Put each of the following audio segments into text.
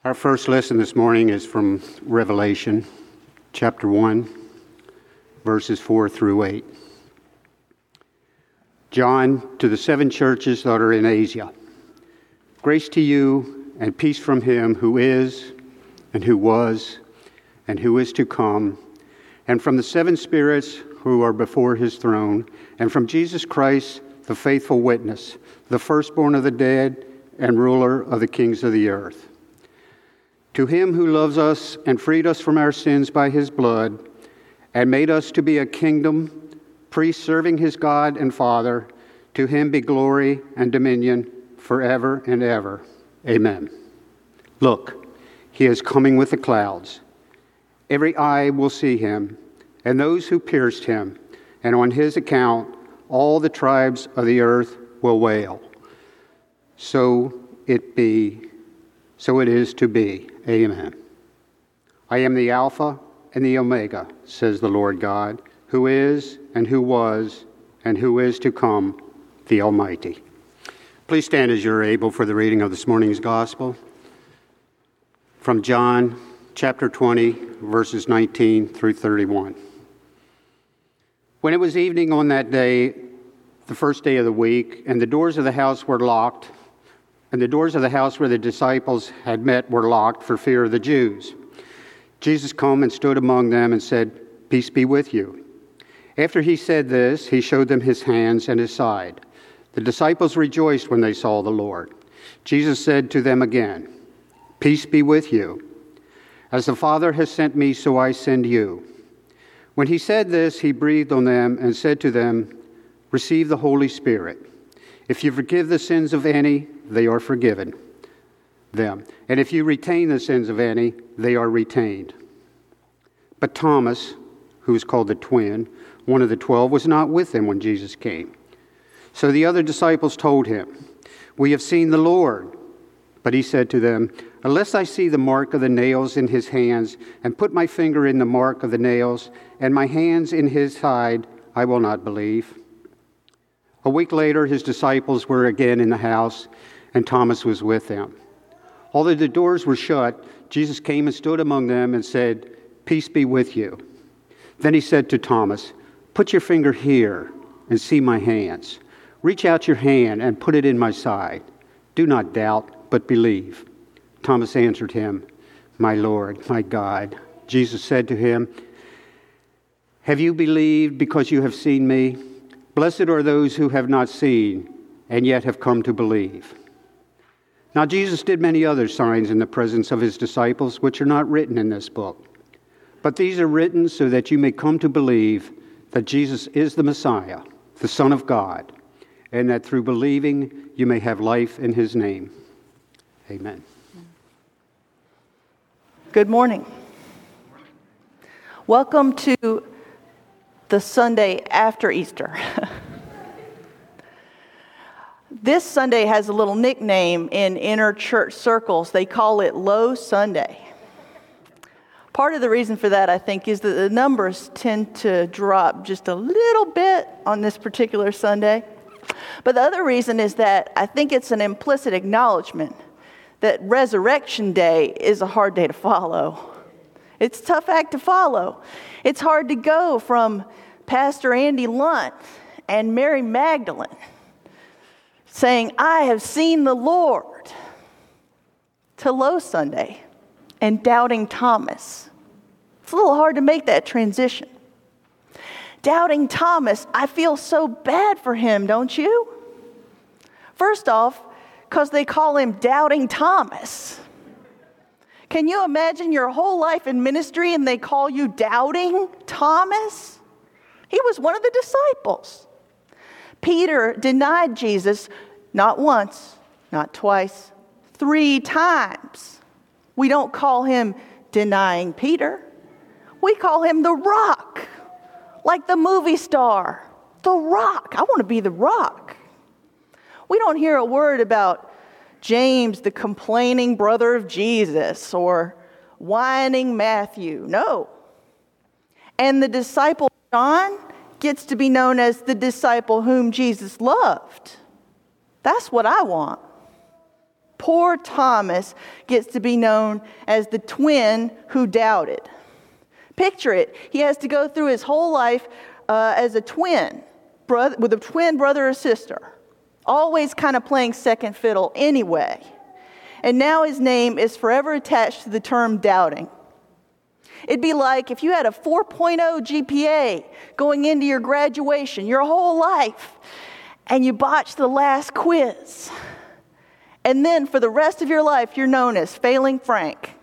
Our first lesson this morning is from Revelation, chapter 1, verses 4 through 8. John, to the 7 churches that are in Asia, grace to you and peace from him who is, and who was, and who is to come, and from the 7 spirits who are before his throne, and from Jesus Christ, the faithful witness, the firstborn of the dead and ruler of the kings of the earth. To him who loves us and freed us from our sins by his blood, and made us to be a kingdom, priests serving his God and Father, to him be glory and dominion forever and ever. Amen. Look, he is coming with the clouds. Every eye will see him, and those who pierced him, and on his account all the tribes of the earth will wail. So it is to be. Amen. I am the Alpha and the Omega, says the Lord God, who is and who was and who is to come, the Almighty. Please stand as you're able for the reading of this morning's Gospel. From John chapter 20, verses 19 through 31. When it was evening on that day, the first day of the week, and the doors of the house were locked, and the doors of the house where the disciples had met were locked for fear of the Jews, Jesus came and stood among them and said, "Peace be with you." After he said this, he showed them his hands and his side. The disciples rejoiced when they saw the Lord. Jesus said to them again, "Peace be with you. As the Father has sent me, so I send you." When he said this, he breathed on them and said to them, "Receive the Holy Spirit. If you forgive the sins of any, they are forgiven them. And if you retain the sins of any, they are retained." But Thomas, who is called the twin, one of the 12, was not with them when Jesus came. So the other disciples told him, "We have seen the Lord." But he said to them, "Unless I see the mark of the nails in his hands, and put my finger in the mark of the nails, and my hands in his side, I will not believe." A week later, his disciples were again in the house, and Thomas was with them. Although the doors were shut, Jesus came and stood among them and said, "Peace be with you." Then he said to Thomas, "Put your finger here and see my hands. Reach out your hand and put it in my side. Do not doubt, but believe." Thomas answered him, "My Lord, my God." Jesus said to him, "Have you believed because you have seen me? Blessed are those who have not seen and yet have come to believe." Now Jesus did many other signs in the presence of his disciples, which are not written in this book. But these are written so that you may come to believe that Jesus is the Messiah, the Son of God, and that through believing you may have life in his name. Amen. Good morning. Welcome to the Sunday after Easter. This Sunday has a little nickname in inner church circles. They call it Low Sunday. Part of the reason for that, I think, is that the numbers tend to drop just a little bit on this particular Sunday. But the other reason is that I think it's an implicit acknowledgement that Resurrection Day is a hard day to follow. It's a tough act to follow. It's hard to go from Pastor Andy Lunt and Mary Magdalene saying, "I have seen the Lord," to Low Sunday and doubting Thomas. It's a little hard to make that transition. Doubting Thomas, I feel so bad for him, don't you? First off, because they call him Doubting Thomas. Can you imagine your whole life in ministry and they call you Doubting Thomas? He was one of the disciples. Peter denied Jesus not once, not twice, 3 times. We don't call him denying Peter. We call him the Rock, like the movie star. The Rock. I want to be the Rock. We don't hear a word about James, the complaining brother of Jesus, or whining Matthew. No. And the disciple John gets to be known as the disciple whom Jesus loved. That's what I want. Poor Thomas gets to be known as the twin who doubted. Picture it. He has to go through his whole life as a twin, with a twin brother or sister, always kind of playing second fiddle anyway. And now his name is forever attached to the term doubting. It'd be like if you had a 4.0 GPA going into your graduation your whole life, and you botched the last quiz. And then for the rest of your life, you're known as Failing Frank.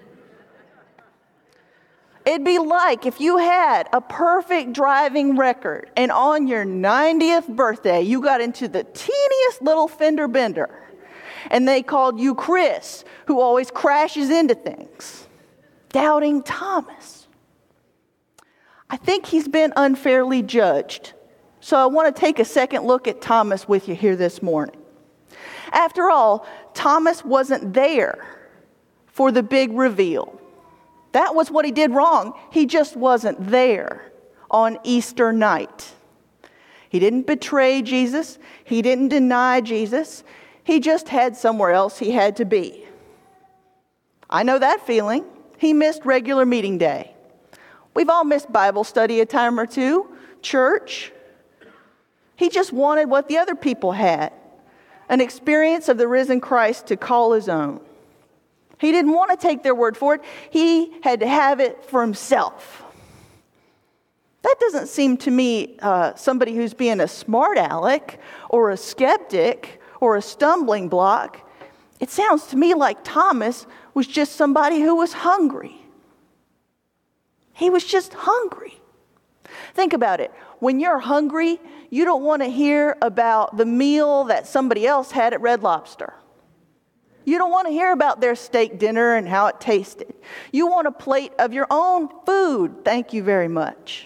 It'd be like if you had a perfect driving record, and on your 90th birthday, you got into the teeniest little fender bender, and they called you Chris, who always crashes into things. Doubting Thomas. I think he's been unfairly judged. So I want to take a second look at Thomas with you here this morning. After all, Thomas wasn't there for the big reveal. That was what he did wrong. He just wasn't there on Easter night. He didn't betray Jesus. He didn't deny Jesus. He just had somewhere else he had to be. I know that feeling. He missed regular meeting day. We've all missed Bible study a time or two, church. He just wanted what the other people had, an experience of the risen Christ to call his own. He didn't want to take their word for it. He had to have it for himself. That doesn't seem to me somebody who's being a smart aleck or a skeptic or a stumbling block. It sounds to me like Thomas was just somebody who was hungry. He was just hungry. Think about it. When you're hungry, you don't want to hear about the meal that somebody else had at Red Lobster. You don't want to hear about their steak dinner and how it tasted. You want a plate of your own food. Thank you very much.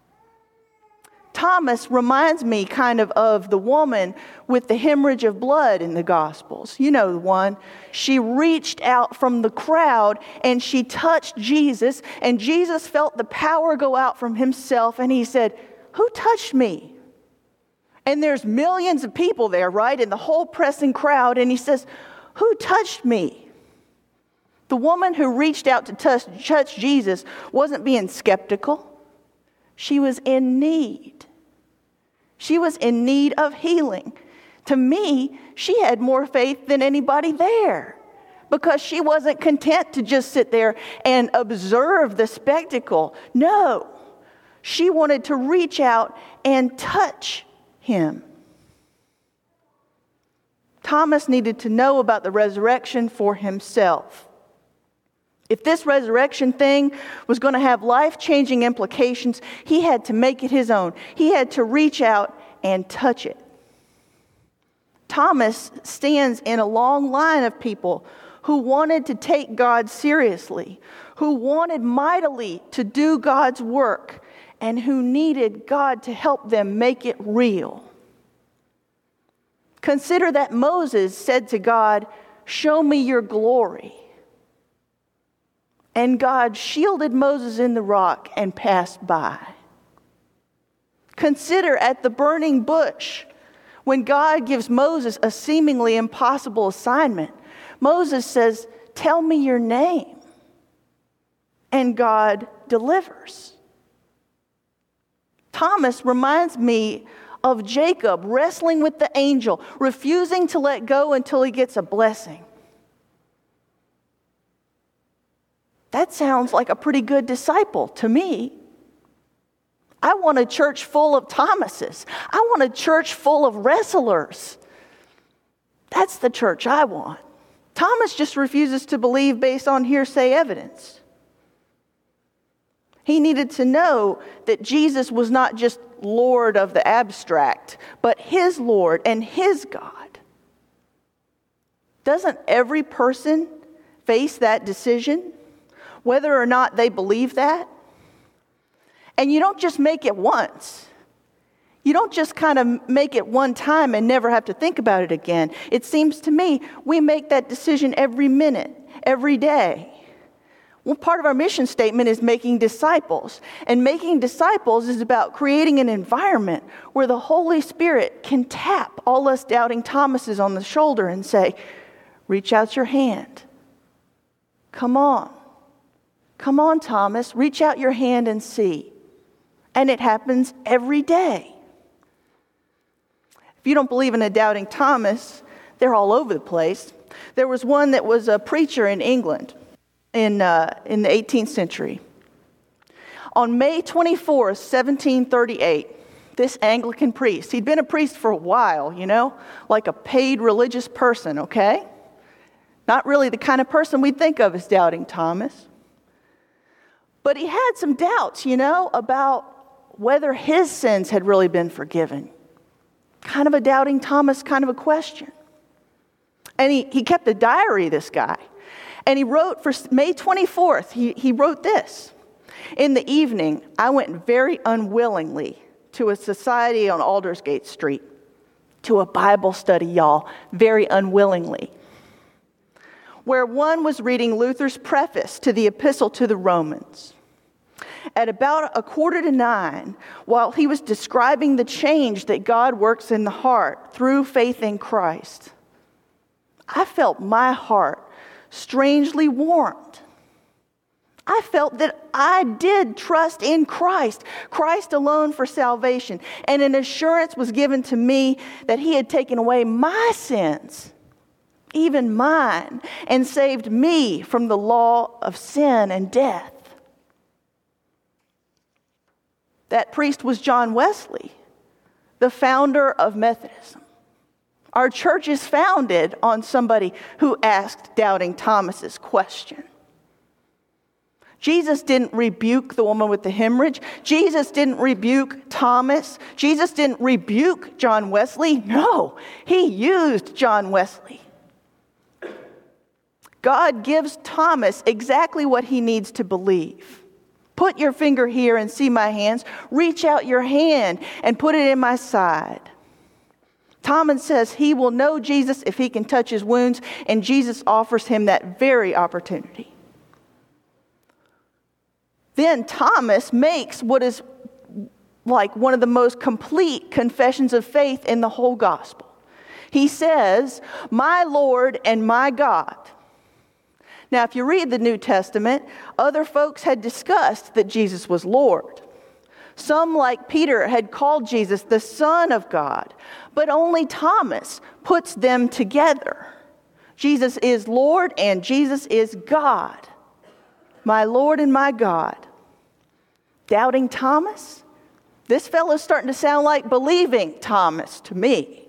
Thomas reminds me kind of the woman with the hemorrhage of blood in the Gospels. You know the one. She reached out from the crowd and she touched Jesus, and Jesus felt the power go out from himself, and he said, "Who touched me?" And there's millions of people there, right, in the whole pressing crowd, and he says, "Who touched me?" The woman who reached out to touch Jesus wasn't being skeptical. She was in need. She was in need of healing. To me, she had more faith than anybody there, because she wasn't content to just sit there and observe the spectacle. No, she wanted to reach out and touch him. Thomas needed to know about the resurrection for himself. If this resurrection thing was going to have life-changing implications, he had to make it his own. He had to reach out and touch it. Thomas stands in a long line of people who wanted to take God seriously, who wanted mightily to do God's work, and who needed God to help them make it real. Consider that Moses said to God, "Show me your glory." And God shielded Moses in the rock and passed by. Consider at the burning bush, when God gives Moses a seemingly impossible assignment. Moses says, "Tell me your name." And God delivers. Thomas reminds me of Jacob wrestling with the angel, refusing to let go until he gets a blessing. That sounds like a pretty good disciple to me. I want a church full of Thomases. I want a church full of wrestlers. That's the church I want. Thomas just refuses to believe based on hearsay evidence. He needed to know that Jesus was not just Lord of the abstract, but his Lord and his God. Doesn't every person face that decision, whether or not they believe that? And you don't just make it once. You don't just kind of make it one time and never have to think about it again. It seems to me we make that decision every minute, every day. Well, part of our mission statement is making disciples. And making disciples is about creating an environment where the Holy Spirit can tap all us doubting Thomases on the shoulder and say, Reach out your hand. Come on. Come on, Thomas. Reach out your hand and see. And it happens every day. If you don't believe in a doubting Thomas, they're all over the place. There was one that was a preacher in England in the 18th century. On May 24th, 1738, this Anglican priest, he'd been a priest for a while, like a paid religious person, okay? Not really the kind of person we'd think of as doubting Thomas. But he had some doubts, about whether his sins had really been forgiven. Kind of a doubting Thomas kind of a question. And he kept a diary, this guy. And he wrote for May 24th, he wrote this. In the evening, I went very unwillingly to a society on Aldersgate Street, to a Bible study, y'all, very unwillingly, where one was reading Luther's preface to the Epistle to the Romans. At about 8:45, while he was describing the change that God works in the heart through faith in Christ, I felt my heart strangely warmed. I felt that I did trust in Christ alone for salvation, and an assurance was given to me that he had taken away my sins, even mine, and saved me from the law of sin and death. That priest was John Wesley, the founder of Methodism. Our church is founded on somebody who asked doubting Thomas's question. Jesus didn't rebuke the woman with the hemorrhage. Jesus didn't rebuke Thomas. Jesus didn't rebuke John Wesley. No, he used John Wesley. God gives Thomas exactly what he needs to believe. Put your finger here and see my hands. Reach out your hand and put it in my side. Thomas says he will know Jesus if he can touch his wounds, and Jesus offers him that very opportunity. Then Thomas makes what is like one of the most complete confessions of faith in the whole gospel. He says, "My Lord and my God." Now, if you read the New Testament, other folks had discussed that Jesus was Lord. Some, like Peter, had called Jesus the Son of God, but only Thomas puts them together. Jesus is Lord and Jesus is God. My Lord and my God. Doubting Thomas? This fellow's starting to sound like believing Thomas to me.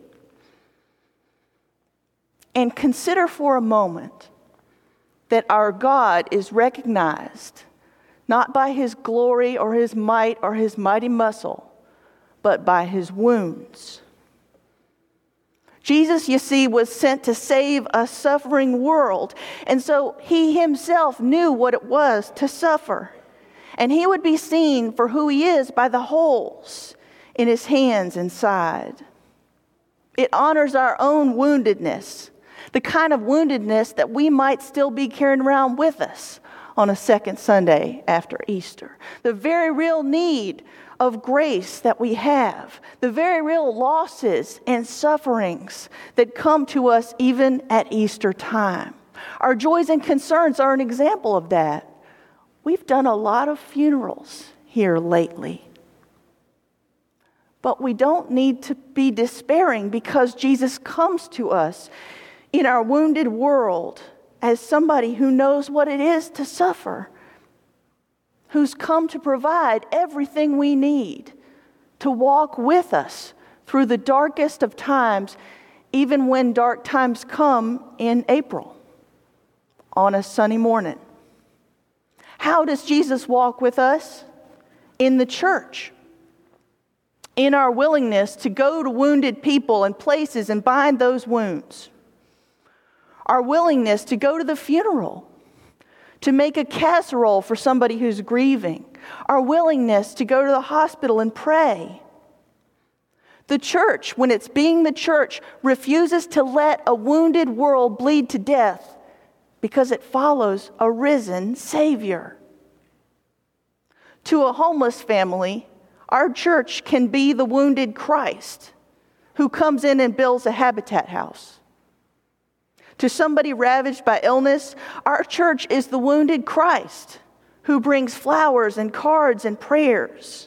And consider for a moment that our God is recognized not by his glory or his might or his mighty muscle, but by his wounds. Jesus, you see, was sent to save a suffering world, and so he himself knew what it was to suffer. And he would be seen for who he is by the holes in his hands and side. It honors our own woundedness, the kind of woundedness that we might still be carrying around with us on a second Sunday after Easter. The very real need of grace that we have, the very real losses and sufferings that come to us even at Easter time. Our joys and concerns are an example of that. We've done a lot of funerals here lately. But we don't need to be despairing because Jesus comes to us in our wounded world as somebody who knows what it is to suffer, who's come to provide everything we need to walk with us through the darkest of times, even when dark times come in April on a sunny morning. How does Jesus walk with us? In the church. In our willingness to go to wounded people and places and bind those wounds. Our willingness to go to the funeral, to make a casserole for somebody who's grieving. Our willingness to go to the hospital and pray. The church, when it's being the church, refuses to let a wounded world bleed to death because it follows a risen Savior. To a homeless family, our church can be the wounded Christ who comes in and builds a habitat house. To somebody ravaged by illness, our church is the wounded Christ who brings flowers and cards and prayers.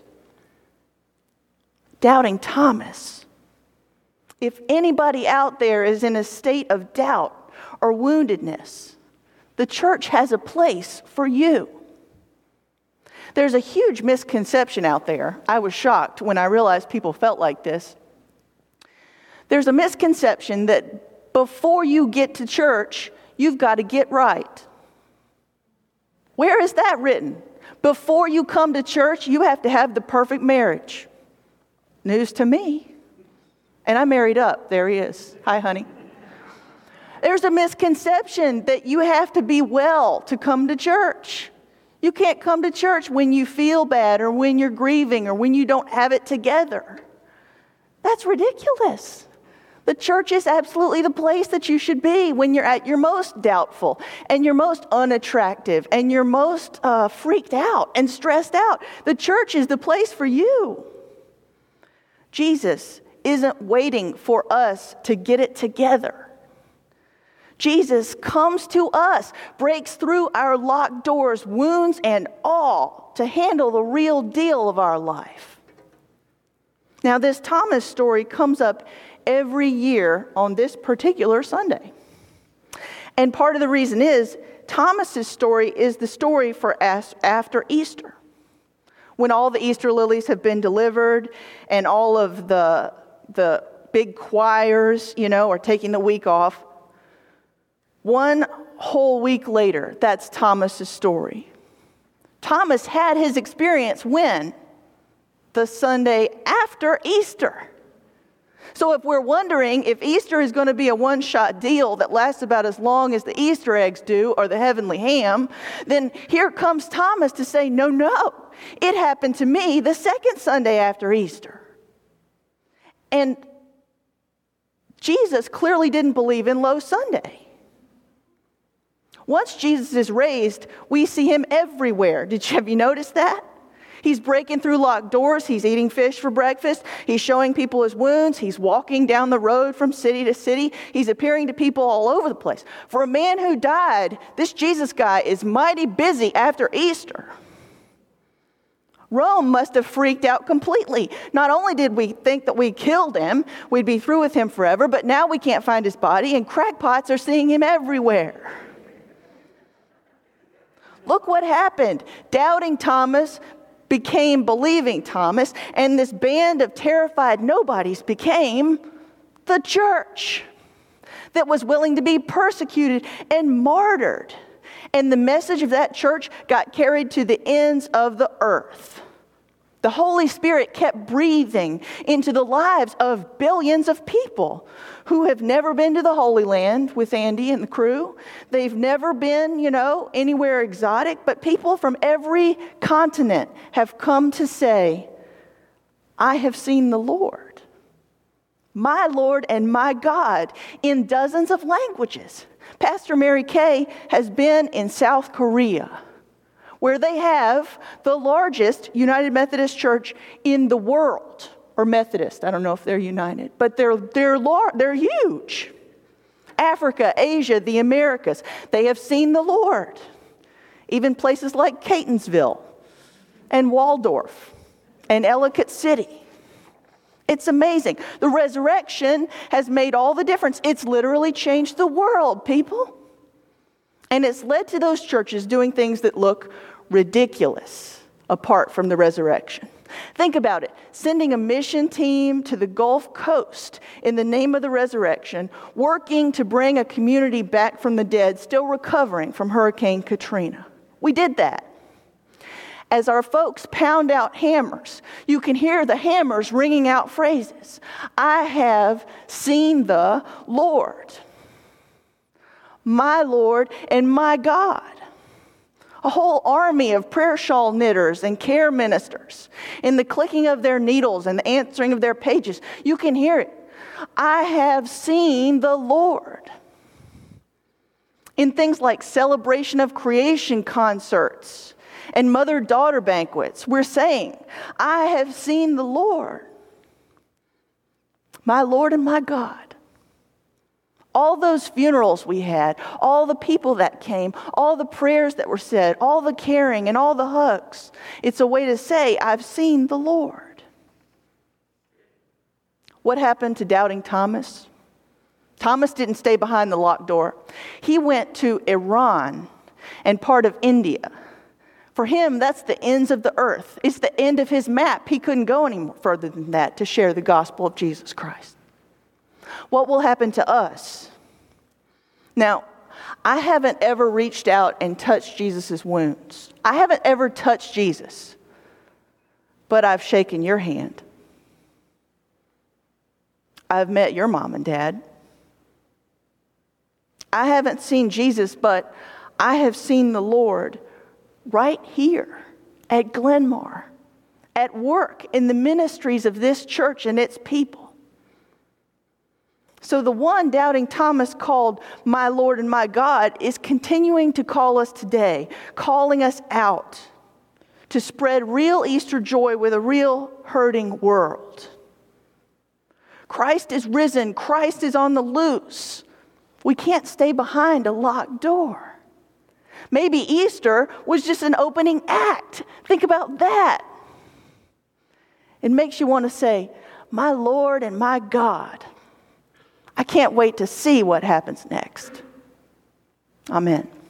Doubting Thomas. If anybody out there is in a state of doubt or woundedness, the church has a place for you. There's a huge misconception out there. I was shocked when I realized people felt like this. There's a misconception that before you get to church, you've got to get right. Where is that written? Before you come to church, you have to have the perfect marriage. News to me. And I married up. There he is. Hi, honey. There's a misconception that you have to be well to come to church. You can't come to church when you feel bad or when you're grieving or when you don't have it together. That's ridiculous. The church is absolutely the place that you should be when you're at your most doubtful and you're most unattractive and you're most freaked out and stressed out. The church is the place for you. Jesus isn't waiting for us to get it together. Jesus comes to us, breaks through our locked doors, wounds and all, to handle the real deal of our life. Now, this Thomas story comes up every year on this particular Sunday. And part of the reason is Thomas's story is the story for after Easter, when all the Easter lilies have been delivered and all of the big choirs, are taking the week off. One whole week later, that's Thomas's story. Thomas had his experience when? The Sunday after Easter. So if we're wondering if Easter is going to be a one-shot deal that lasts about as long as the Easter eggs do or the heavenly ham, then here comes Thomas to say, no, it happened to me the second Sunday after Easter. And Jesus clearly didn't believe in Low Sunday. Once Jesus is raised, we see him everywhere. Have you noticed that? He's breaking through locked doors. He's eating fish for breakfast. He's showing people his wounds. He's walking down the road from city to city. He's appearing to people all over the place. For a man who died, this Jesus guy is mighty busy after Easter. Rome must have freaked out completely. Not only did we think that we killed him, we'd be through with him forever, but now we can't find his body, and crackpots are seeing him everywhere. Look what happened. Doubting Thomas became believing Thomas, and this band of terrified nobodies became the church that was willing to be persecuted and martyred. And the message of that church got carried to the ends of the earth. The Holy Spirit kept breathing into the lives of billions of people who have never been to the Holy Land with Andy and the crew. They've never been, anywhere exotic, but people from every continent have come to say, I have seen the Lord, my Lord and my God, in dozens of languages. Pastor Mary Kay has been in South Korea, where they have the largest United Methodist Church in the world, or Methodist. I don't know if they're united, but they're huge. Africa, Asia, the Americas, they have seen the Lord. Even places like Catonsville and Waldorf and Ellicott City. It's amazing. The resurrection has made all the difference. It's literally changed the world, people. And it's led to those churches doing things that look ridiculous apart from the resurrection. Think about it. Sending a mission team to the Gulf Coast in the name of the resurrection, working to bring a community back from the dead, still recovering from Hurricane Katrina. We did that. As our folks pound out hammers, you can hear the hammers ringing out phrases. I have seen the Lord, my Lord and my God. A whole army of prayer shawl knitters and care ministers. In the clicking of their needles and the answering of their pages, you can hear it. I have seen the Lord. In things like celebration of creation concerts and mother-daughter banquets, we're saying, I have seen the Lord, my Lord and my God. All those funerals we had, all the people that came, all the prayers that were said, all the caring and all the hugs. It's a way to say, I've seen the Lord. What happened to doubting Thomas? Thomas didn't stay behind the locked door. He went to Iran and part of India. For him, that's the ends of the earth. It's the end of his map. He couldn't go any further than that to share the gospel of Jesus Christ. What will happen to us? Now, I haven't ever reached out and touched Jesus' wounds. I haven't ever touched Jesus, but I've shaken your hand. I've met your mom and dad. I haven't seen Jesus, but I have seen the Lord right here at Glenmar, at work in the ministries of this church and its people. So the one doubting Thomas called my Lord and my God is continuing to call us today, calling us out to spread real Easter joy with a real hurting world. Christ is risen. Christ is on the loose. We can't stay behind a locked door. Maybe Easter was just an opening act. Think about that. It makes you want to say, my Lord and my God. I can't wait to see what happens next. Amen.